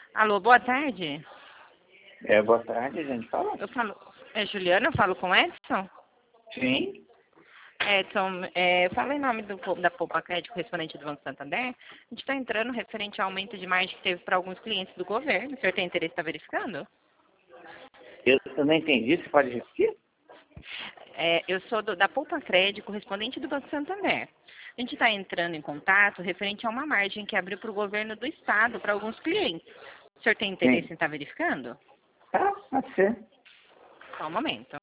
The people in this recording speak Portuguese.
Alô, boa tarde. Boa tarde, gente. Fala. Eu falo. É Juliana, eu falo com Edson? Sim. Edson, eu falo em nome da Poupa Crédito, correspondente do Banco Santander. A gente está entrando referente ao aumento de margem que teve para alguns clientes do governo. O senhor tem interesse em estar verificando? Eu não entendi. Você pode repetir? Eu sou da Poupa Crédito, correspondente do Banco Santander. A gente está entrando em contato referente a uma margem que abriu para o governo do estado para alguns clientes. O senhor tem interesse Sim. em estar verificando? Tá, pode ser. Só um momento.